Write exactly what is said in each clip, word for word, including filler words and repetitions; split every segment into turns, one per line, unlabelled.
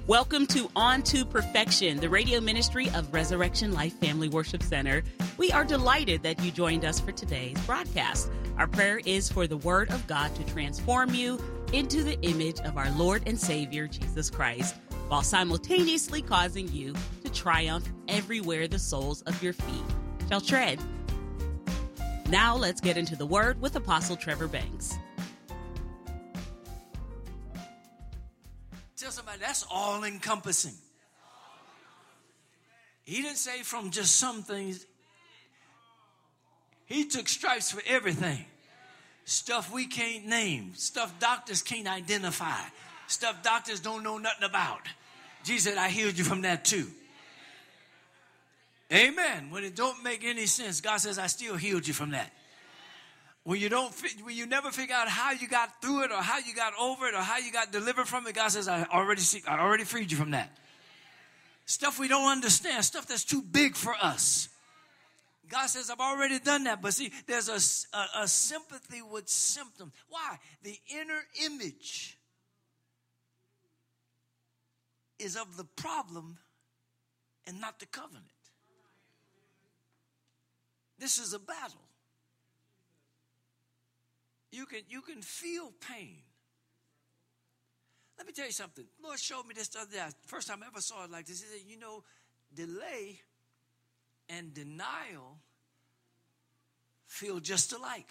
Welcome to On to Perfection, the radio ministry of Resurrection Life Family Worship Center. We are delighted that you joined us for today's broadcast. Our prayer is for the Word of God to transform you into the image of our Lord and Savior, Jesus Christ, while simultaneously causing you to triumph everywhere the soles of your feet shall tread. Now let's get into the Word with Apostle Trevor Banks.
Tell somebody that's all encompassing. He didn't say from just some things. He took stripes for everything. Stuff we can't name. Stuff doctors can't identify. Stuff doctors don't know nothing about. Jesus said, I healed you from that too. Amen. When it don't make any sense, God says, I still healed you from that. When you don't, when you never figure out how you got through it, or how you got over it, or how you got delivered from it, God says, "I already see, I already freed you from that." Stuff we don't understand, stuff that's too big for us. God says, "I've already done that." But see, there's a, a, a sympathy with symptoms. Why? The inner image is of the problem and not the covenant. This is a battle. You can, you can feel pain. Let me tell you something. The Lord showed me this the other day. First time I ever saw it like this. He said, you know, delay and denial feel just alike.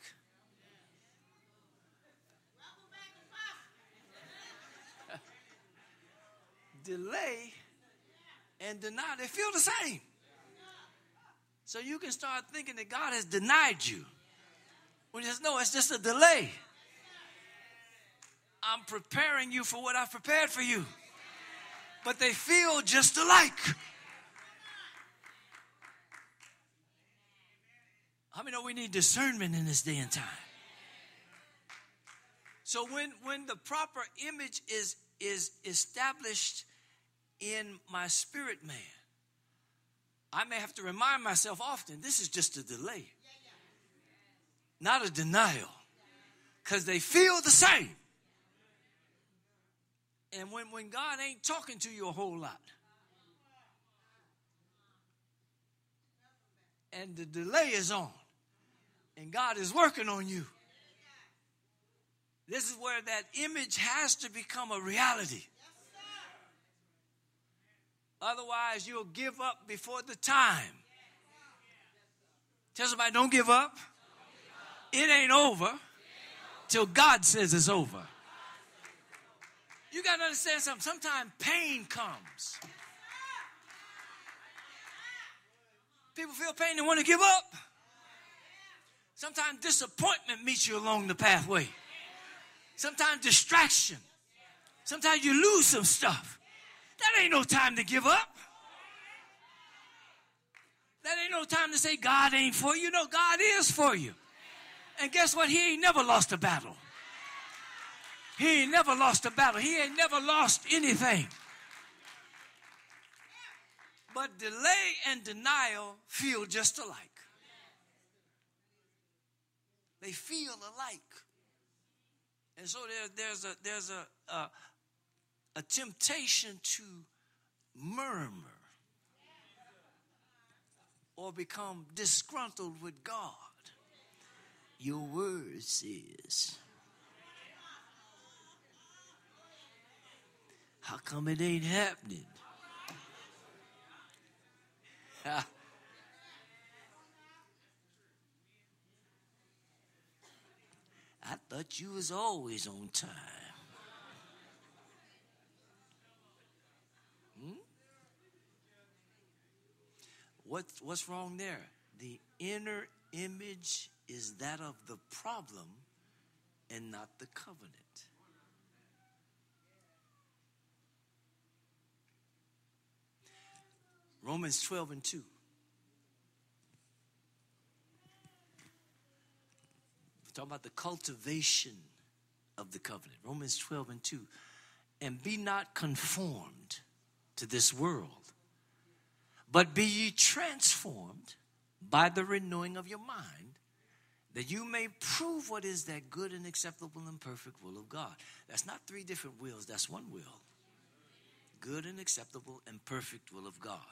Delay and denial, they feel the same. So you can start thinking that God has denied you. When he says, no, it's just a delay. I'm preparing you for what I've prepared for you. But they feel just alike. How many know we need discernment in this day and time? So when, when the proper image is, is established in my spirit man, I may have to remind myself often, this is just a delay. Not a denial. Because they feel the same. And when, when God ain't talking to you a whole lot, and the delay is on, and God is working on you, this is where that image has to become a reality. Otherwise, you'll give up before the time. Tell somebody, don't give up. It ain't over till God says it's over. You got to understand something. Sometimes pain comes. People feel pain and want to give up. Sometimes disappointment meets you along the pathway. Sometimes distraction. Sometimes you lose some stuff. That ain't no time to give up. That ain't no time to say God ain't for you. No, God is for you. And guess what? He ain't never lost a battle. He ain't never lost a battle. He ain't never lost anything. But delay and denial feel just alike. They feel alike. And so there, there's a there's a, a a temptation to murmur or become disgruntled with God. Your word says, how come it ain't happening? I thought you was always on time. Hmm? What, what's wrong there? The inner image is that of the problem and not the covenant. Romans twelve and two. We're talking about the cultivation of the covenant. Romans twelve and two. And be not conformed to this world, but be ye transformed by the renewing of your mind, that you may prove what is that good and acceptable and perfect will of God. That's not three different wills. That's one will. good and acceptable and perfect will of God.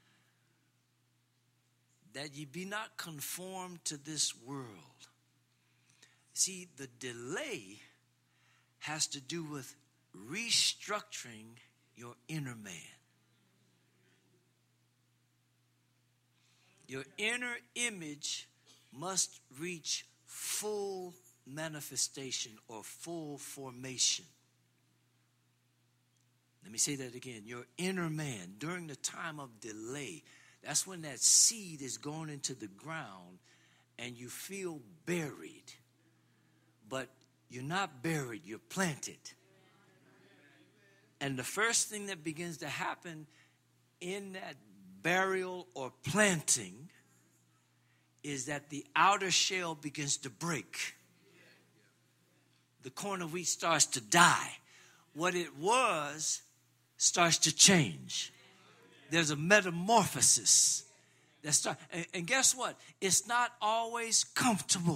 That ye be not conformed to this world. See, the delay has to do with restructuring your inner man. Your inner image must reach full manifestation or full formation. Let me say that again. Your inner man, during the time of delay, that's when that seed is going into the ground and you feel buried. But you're not buried, you're planted. And the first thing that begins to happen in that burial or planting is that the outer shell begins to break. The corn of wheat starts to die. What it was starts to change. There's a metamorphosis that starts. And, and guess what? It's not always comfortable.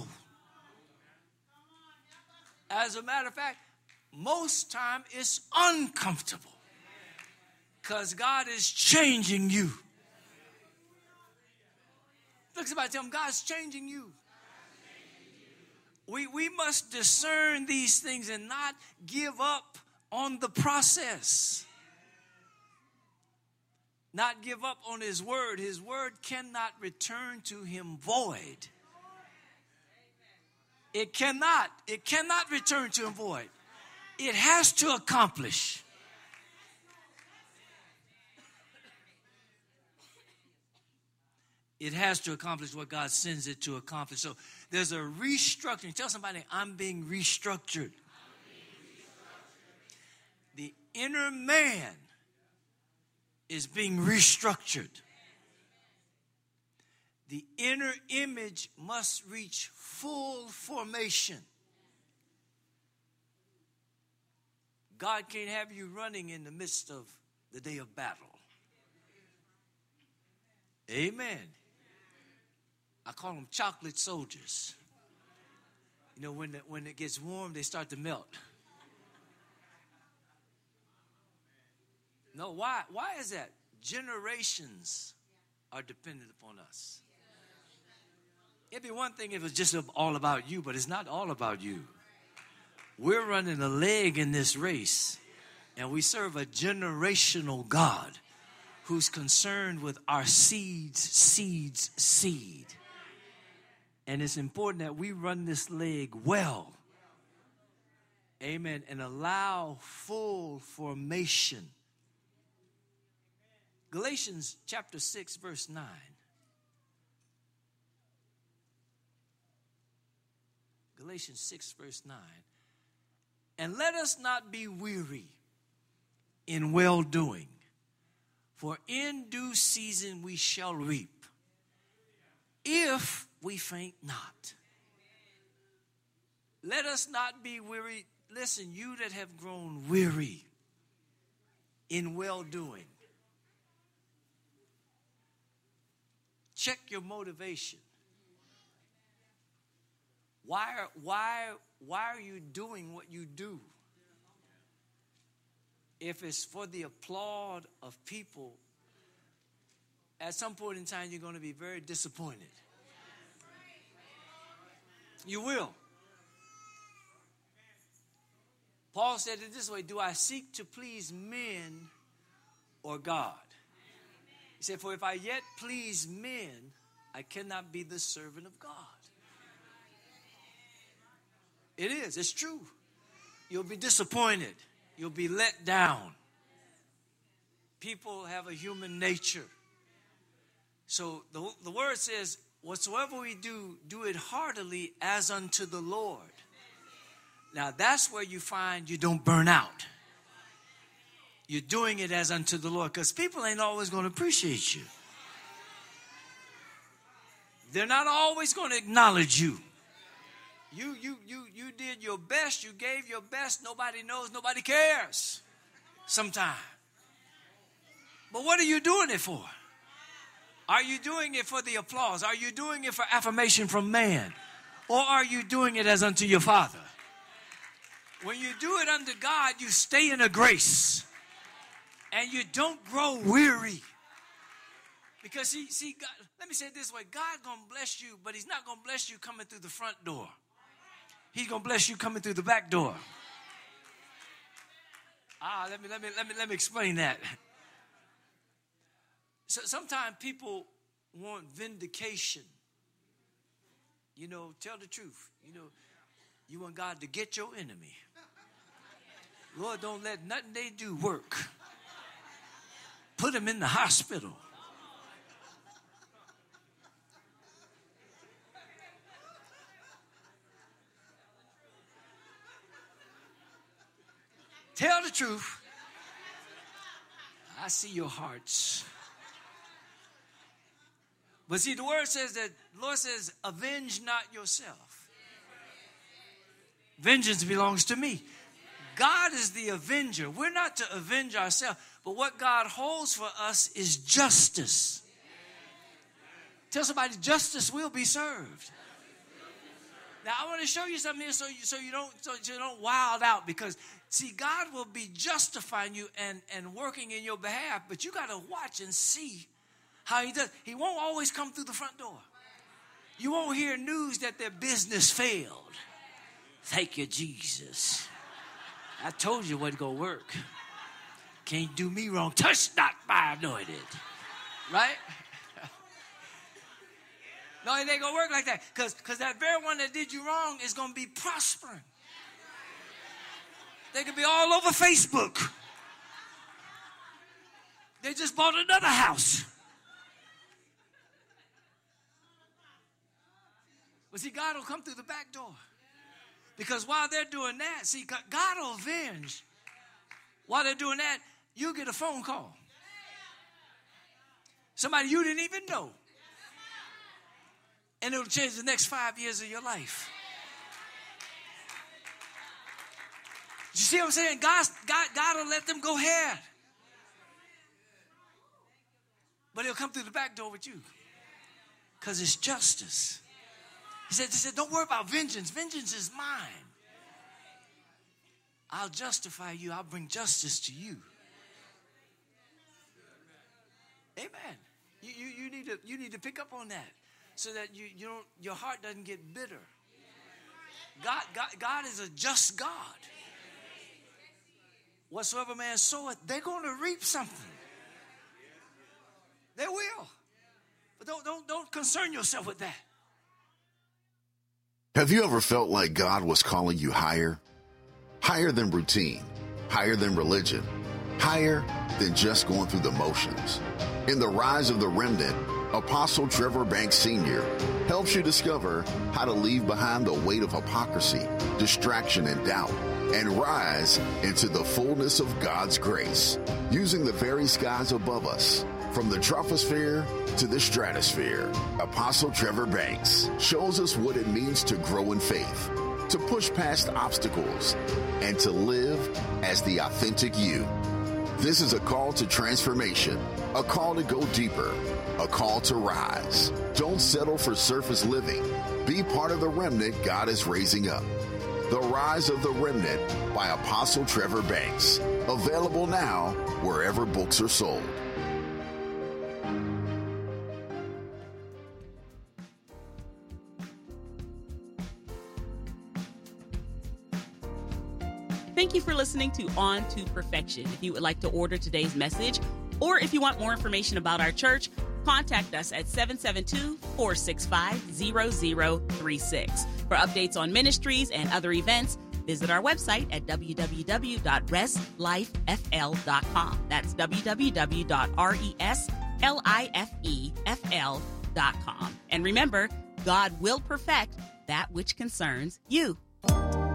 As a matter of fact, most time it's uncomfortable because God is changing you. Look at somebody, tell them, God's changing you. We, we must discern these things and not give up on the process. Not give up on his word. His word cannot return to him void. It cannot. It cannot return to him void. It has to accomplish. It has to accomplish what God sends it to accomplish. So there's a restructuring. Tell somebody, I'm being restructured. The inner man is being restructured. The inner image must reach full formation. God can't have you running in the midst of the day of battle. Amen. I call them chocolate soldiers. You know, when, the, when it gets warm, they start to melt. No, why? Why is that? Generations are dependent upon us. It'd be one thing if it was just all about you, but it's not all about you. We're running a leg in this race, and we serve a generational God who's concerned with our seeds, seeds, seed. And it's important that we run this leg well. Amen. And allow full formation. Galatians chapter six, verse nine. Galatians six, verse nine. And let us not be weary in well-doing, for in due season we shall reap, if we faint not. Let us not be weary. Listen, you that have grown weary in well-doing, check your motivation. Why are, why, why are you doing what you do? If it's for the applaud of people, at some point in time, you're going to be very disappointed. You will. Paul said it this way, do I seek to please men or God? He said, for if I yet please men, I cannot be the servant of God. It is. It's true. You'll be disappointed. You'll be let down. People have a human nature. So the, the word says, whatsoever we do, do it heartily as unto the Lord. Now that's where you find you don't burn out. You're doing it as unto the Lord, because people ain't always going to appreciate you. They're not always going to acknowledge you. You, you, you, you did your best. You gave your best. Nobody knows. Nobody cares sometimes. But what are you doing it for? Are you doing it for the applause? Are you doing it for affirmation from man? Or are you doing it as unto your Father? When you do it unto God, you stay in a grace. And you don't grow weary. Because see, see, God, let me say it this way. God gonna bless you, but he's not gonna bless you coming through the front door. He's gonna bless you coming through the back door. Ah, let me let me let me let me explain that. So sometimes people want vindication. You know, tell the truth. You know, you want God to get your enemy. Lord, don't let nothing they do work. Put them in the hospital. Tell the truth. I see your hearts. But see, the word says that, the Lord says, avenge not yourself. Vengeance belongs to me. God is the avenger. We're not to avenge ourselves, but what God holds for us is justice. Tell somebody, justice will be served. Now, I want to show you something here so you, so you don't so you don't wild out, because, see, God will be justifying you and, and working in your behalf, but you got to watch and see how he does. He won't always come through the front door. You won't hear news that their business failed. Thank you, Jesus. I told you it wasn't going to work. Can't do me wrong. Touch not my anointed. Right? No, it ain't going to work like that. Because because that very one that did you wrong is going to be prospering. They could be all over Facebook. They just bought another house. But see, God will come through the back door. Because while they're doing that, see, God will avenge. While they're doing that, you get a phone call. Somebody you didn't even know. And it'll change the next five years of your life. You see what I'm saying? God, God, God will let them go ahead. But he'll come through the back door with you. Because it's justice. He said, he said, don't worry about vengeance. Vengeance is mine. I'll justify you. I'll bring justice to you. Amen. You, you, you, need to, you need to pick up on that so that you, you don't, your heart doesn't get bitter. God, God, God is a just God. Whatsoever man soweth, they're going to reap something. They will. But don't, don't, don't concern yourself with that.
Have you ever felt like God was calling you higher? Higher than routine, higher than religion, higher than just going through the motions. In The Rise of the Remnant, Apostle Trevor Banks Senior helps you discover how to leave behind the weight of hypocrisy, distraction, and doubt, and rise into the fullness of God's grace, using the very skies above us. From the troposphere to the stratosphere, Apostle Trevor Banks shows us what it means to grow in faith, to push past obstacles, and to live as the authentic you. This is a call to transformation, a call to go deeper, a call to rise. Don't settle for surface living. Be part of the remnant God is raising up. The Rise of the Remnant by Apostle Trevor Banks. Available now wherever books are sold.
Thank you for listening to On to Perfection. If you would like to order today's message, or if you want more information about our church, contact us at seven seven two, four six five, zero zero three six. For updates on ministries and other events, visit our website at w w w dot res life f l dot com. That's w w w dot res life f l dot com. And remember, God will perfect that which concerns you.